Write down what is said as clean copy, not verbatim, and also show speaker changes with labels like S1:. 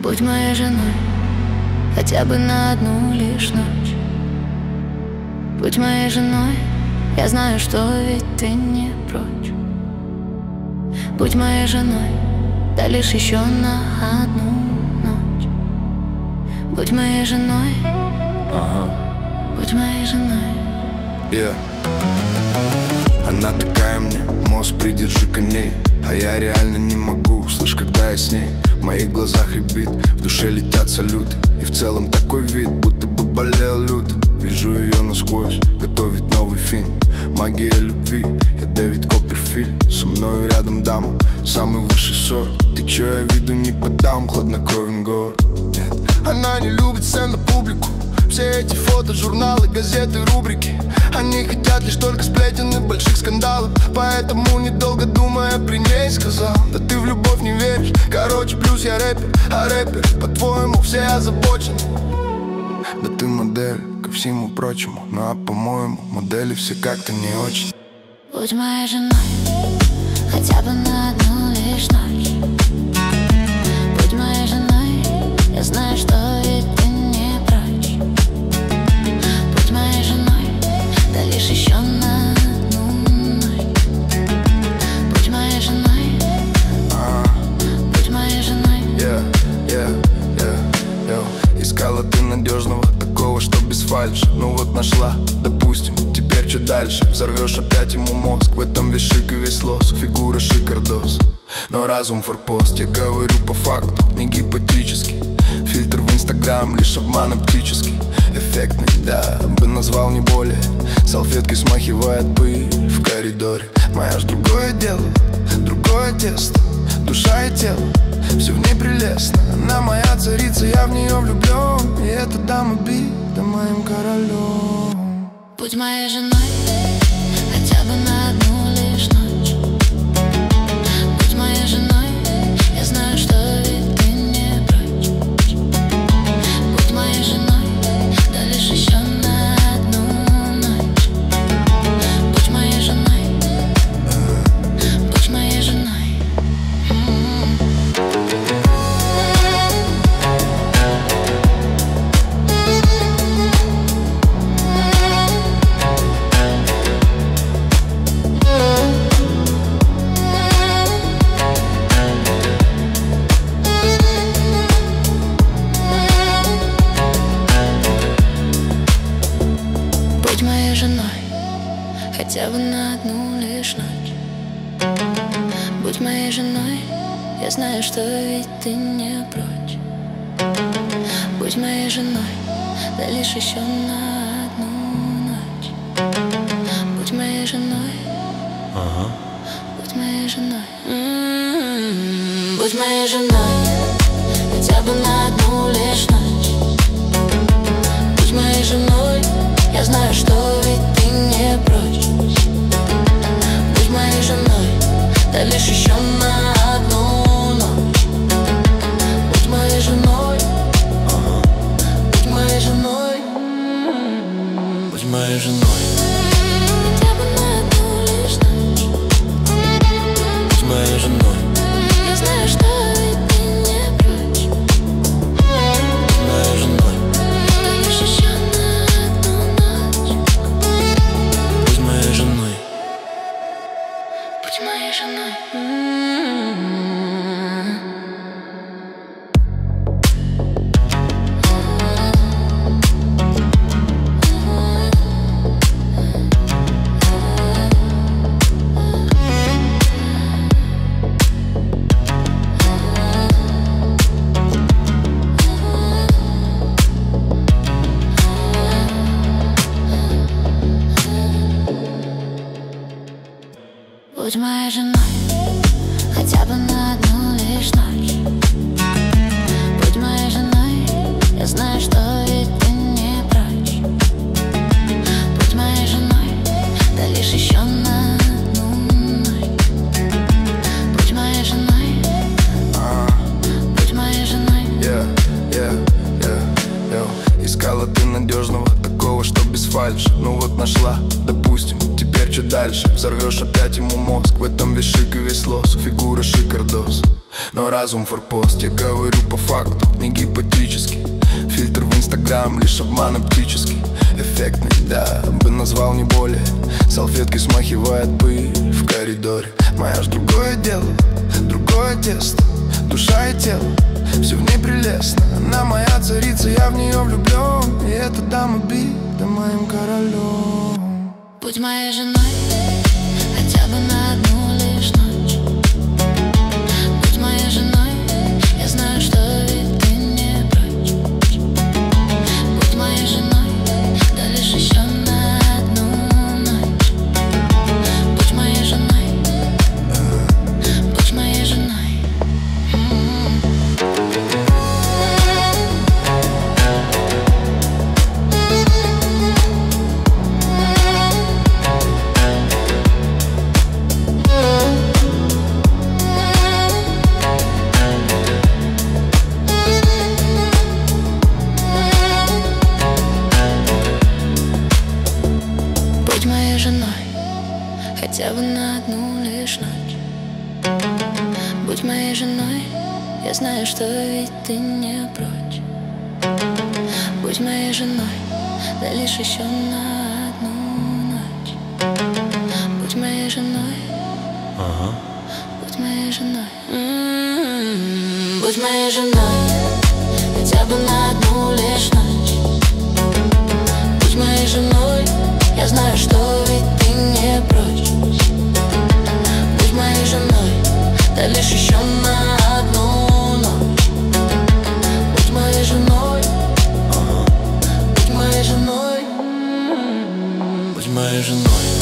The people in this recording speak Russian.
S1: Будь моей женой хотя бы на одну лишь ночь. Будь моей женой, я знаю, что ведь ты не прочь. Будь моей женой, да лишь еще на одну ночь. Будь моей женой, будь моей женой.
S2: Она такая мне, мозг придержи коней. А я реально не могу, слышь, когда я с ней. В моих глазах рябит, в душе летят салюты. И в целом такой вид, будто бы болел люто. Вижу ее насквозь, готовит новый фильм. Магия любви, я Дэвид Копперфильд. Со мною рядом дама, самый высший сорт. Ты чё, я виду не подам, хладнокровен город. Нет, она не любит сцену, публику. Все эти фото, журналы, газеты, рубрики. Они хотят лишь только сплетен и больших скандалов. Поэтому, недолго думая, при ней сказал: да ты в любовь не веришь. Короче, плюс я рэпер, а рэпер, по-твоему, все озабочены. Да ты модель, ко всему прочему. Ну а по-моему, модели все как-то не очень.
S1: Будь моей женой хотя бы на одну лишь ночь. Будь моей женой, я знаю, что ведь ты не прочь. Будь моей женой, да лишь еще на одну ночь. Будь моей женой, будь моей женой.
S2: Искала ты надежного, такого, что без фальши. Ну вот нашла, допустим, теперь что дальше? Взорвешь опять ему мозг, в этом весь шик и весь лоск. Фигура шикардос, но разум форпост. Я говорю по факту, не гипотетически. Фильтр в инстаграм, лишь обман оптический. Эффектный, да, бы назвал не более. Салфеткой смахивает пыль в коридоре. Моя ж другое дело, другое тесто. Душа и тело, все в ней прелестно. Она моя царица, я в нее влюблен. И эта дама бита моим королем.
S1: Будь моей женой хотя бы на одну лишь ночь. Будь моей женой, я знаю, что ведь ты не прочь. Будь моей женой, да лишь еще на одну ночь. Будь моей женой, будь моей женой. Будь моей женой хотя бы на одну лишь ночь. Будь моей женой, я знаю, что ведь ты не прочь. Будь моей женой, да лишь еще на одну ночь. Будь моей женой, будь моей женой. Будь моей женой хотя бы на одну лишь ночь. Будь моей женой, я знаю, что ведь ты не прочь. Будь моей женой, да лишь еще на одну ночь. Будь моей женой, будь моей женой.
S2: Будь моей женой,
S1: хотя бы на одну лишь ночь.
S2: будь моей женой,
S1: Я знаю, что ведь ты не прочь.
S2: будь моей женой,
S1: Да лишь еще на одну ночь.
S2: будь моей женой.
S1: Будь моей женой. Будь моей женой хотя бы на одну лишь ночь. Будь моей женой, я знаю, что ведь ты не прочь. Будь моей женой, да лишь еще на одну ночь. Будь моей женой, будь моей женой.
S2: Искала ты надежного, такого, такого, что без фальши. Ну вот нашла, допустим, теперь что дальше? Взорвешь опять ему мозг, в этом весь шик и весь лос. Фигура шикардос, но разум форпост. Я говорю по факту, не гипотетически. Фильтр в инстаграм, лишь обман оптический. Эффектный, да, бы назвал не более. Салфетки смахивает пыль в коридоре. Моя ж другое дело, другое тесто. Душа и тело, все в ней прелестно. Она моя царица, я в нее влюблен. И эта дама бита моим королем.
S1: Будь моей женой, хотя бы на одну лишь ночь. Будь моей женой, я знаю, что ведь ты не прочь. Будь моей женой, да лишь еще на одну ночь. Будь моей женой, будь моей женой. Будь моей женой, хотя бы на одну лишь ночь. Будь моей женой, я знаю, что ведь ты не прочь. Будь моей женой, да лишь еще на одну ночь. Будь моей женой, будь моей женой. Будь моей женой, хотя бы на одну лишь ночь. Будь моей женой, я знаю, что ведь ты не прочь. Будь моей женой, да лишь еще на одну ночь. Будь моей женой, будь моей женой, будь моей женой.